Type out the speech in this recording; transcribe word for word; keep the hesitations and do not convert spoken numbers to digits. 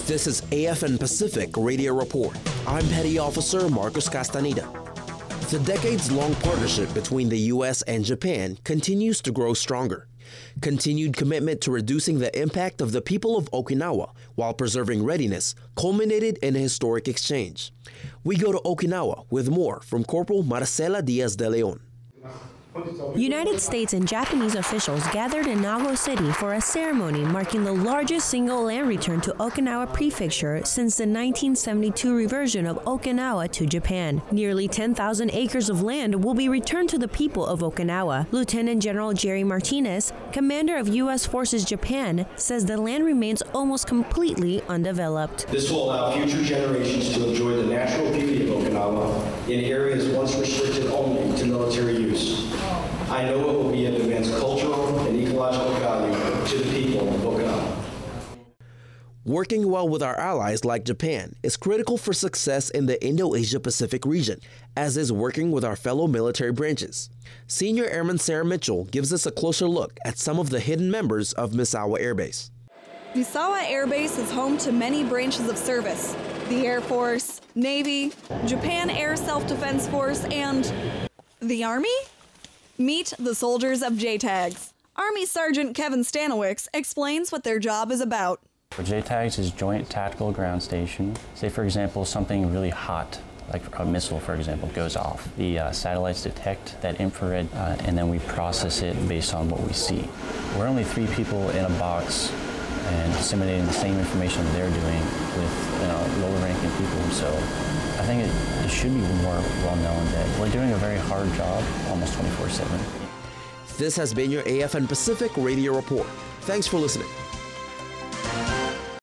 This is A F N Pacific Radio Report. I'm Petty Officer Marcos Castaneda. The decades-long partnership between the U S and Japan continues to grow stronger. Continued commitment to reducing the impact of the people of Okinawa while preserving readiness culminated in a historic exchange. We go to Okinawa with more from Corporal Marcela Diaz de Leon. United States and Japanese officials gathered in Nago City for a ceremony marking the largest single land return to Okinawa Prefecture since the nineteen seventy-two reversion of Okinawa to Japan. Nearly ten thousand acres of land will be returned to the people of Okinawa. Lieutenant General Jerry Martinez, commander of U S Forces Japan, says the land remains almost completely undeveloped. This will allow future generations to enjoy the natural beauty of Okinawa in areas once restricted only to military use. I know it will be of immense cultural and ecological value to the people of Okinawa. Working well with our allies like Japan is critical for success in the Indo-Asia-Pacific region, as is working with our fellow military branches. Senior Airman Sarah Mitchell gives us a closer look at some of the hidden members of Misawa Air Base. Misawa Air Base is home to many branches of service: the Air Force, Navy, Japan Air Self-Defense Force, and the Army? Meet the soldiers of J TAGS. Army Sergeant Kevin Stanowicz explains what their job is about. J TAGS is Joint Tactical Ground Station. Say, for example, something really hot, like a missile, for example, goes off. The uh, satellites detect that infrared, uh, and then we process it based on what we see. We're only three people in a box and disseminating the same information they're doing with, you know, lower-ranking people. So I think it, it should be more well-known that we're doing a very hard job almost twenty-four seven. This has been your A F N Pacific Radio Report. Thanks for listening.